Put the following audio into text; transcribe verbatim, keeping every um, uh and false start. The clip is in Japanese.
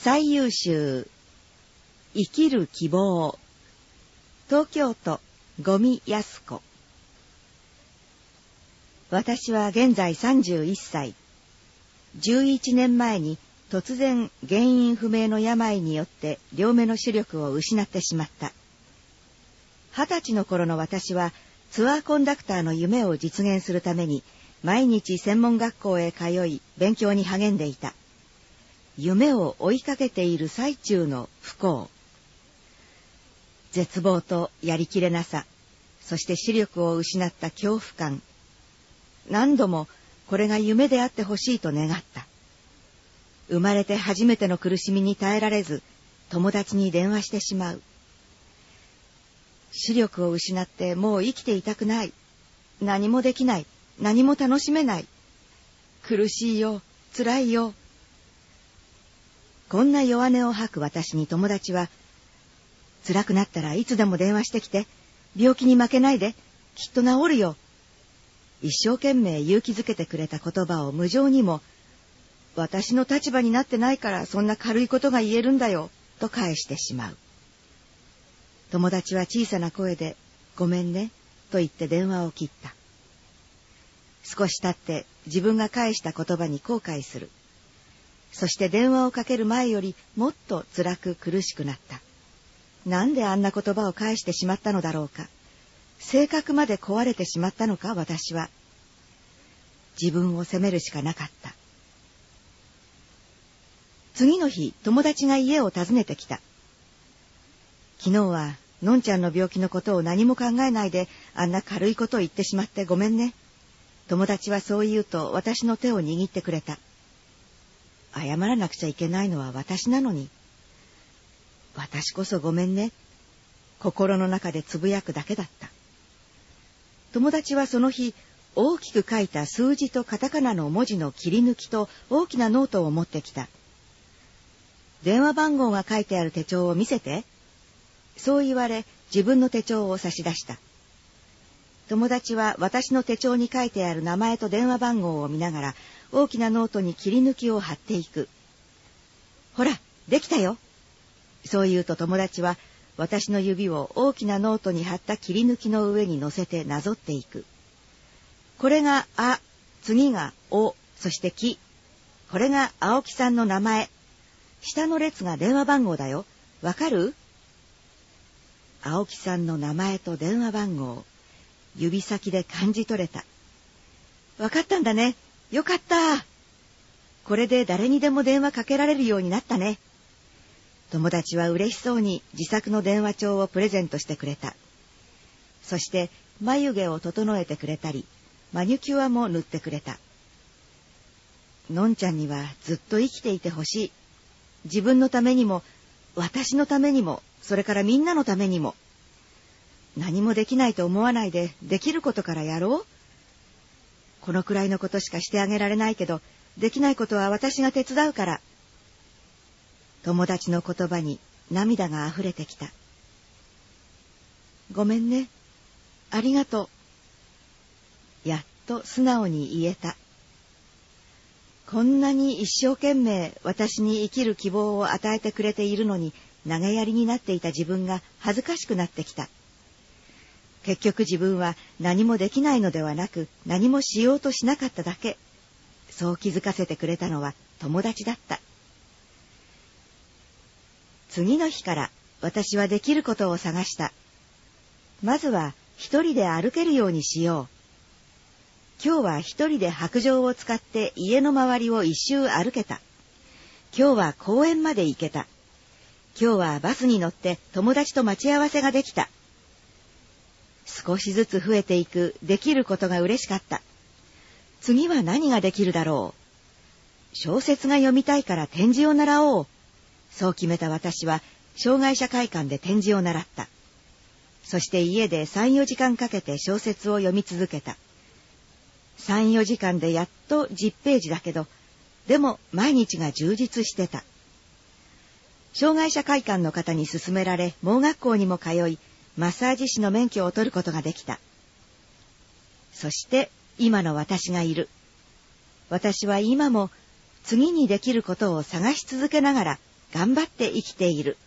最優秀生きる希望。東京都五味康子。私は現在さんじゅういっさい。じゅういちねんまえに突然原因不明の病によって両目の視力を失ってしまった。二十歳の頃の私はツアーコンダクターの夢を実現するために毎日専門学校へ通い勉強に励んでいた。夢を追いかけている最中の不幸。絶望とやりきれなさ、そして視力を失った恐怖感。何度もこれが夢であってほしいと願った。生まれて初めての苦しみに耐えられず、友達に電話してしまう。視力を失ってもう生きていたくない。何もできない。何も楽しめない。苦しいよ。辛いよ。こんな弱音を吐く私に友達は、辛くなったらいつでも電話してきて、病気に負けないで、きっと治るよ。一生懸命勇気づけてくれた言葉を無情にも、私の立場になってないからそんな軽いことが言えるんだよ、と返してしまう。友達は小さな声で、ごめんね、と言って電話を切った。少し経って自分が返した言葉に後悔する。そして電話をかける前よりもっと辛く苦しくなった。なんであんな言葉を返してしまったのだろうか。性格まで壊れてしまったのか、私は。自分を責めるしかなかった。次の日、友達が家を訪ねてきた。昨日は、のんちゃんの病気のことを何も考えないで、あんな軽いことを言ってしまってごめんね。友達はそう言うと、私の手を握ってくれた。謝らなくちゃいけないのは私なのに。私こそごめんね。心の中でつぶやくだけだった。友達はその日、大きく書いた数字とカタカナの文字の切り抜きと大きなノートを持ってきた。電話番号が書いてある手帳を見せて。そう言われ、自分の手帳を差し出した。友達は私の手帳に書いてある名前と電話番号を見ながら、大きなノートに切り抜きを貼っていく。ほら、できたよ。そう言うと友達は、私の指を大きなノートに貼った切り抜きの上に乗せてなぞっていく。これがあ、次がお、そしてき。これが青木さんの名前。下の列が電話番号だよ。わかる？青木さんの名前と電話番号。指先で感じ取れた。わかったんだね。よかった。これで誰にでも電話かけられるようになったね。友達は嬉しそうに自作の電話帳をプレゼントしてくれた。そして眉毛を整えてくれたり、マニキュアも塗ってくれた。のんちゃんにはずっと生きていてほしい。自分のためにも、私のためにも、それからみんなのためにも。何もできないと思わないで、できることからやろう。このくらいのことしかしてあげられないけど、できないことは私が手伝うから。友達の言葉に涙があふれてきた。ごめんね。ありがとう。やっと素直に言えた。こんなに一生懸命私に生きる希望を与えてくれているのに投げやりになっていた自分が恥ずかしくなってきた。結局自分は何もできないのではなく何もしようとしなかっただけ。そう気づかせてくれたのは友達だった。次の日から私はできることを探した。まずは一人で歩けるようにしよう。今日は一人で白杖を使って家の周りを一周歩けた。今日は公園まで行けた。今日はバスに乗って友達と待ち合わせができた。少しずつ増えていくできることが嬉しかった。次は何ができるだろう。小説が読みたいから点字を習おう。そう決めた私は障害者会館で点字を習った。そして家でさん、よじかんかけて小説を読み続けた。さん、よじかんでやっとじゅっページだけど、でも毎日が充実してた。障害者会館の方に勧められ、盲学校にも通い、マッサージ師の免許を取ることができた。そして今の私がいる。私は今も次にできることを探し続けながら頑張って生きている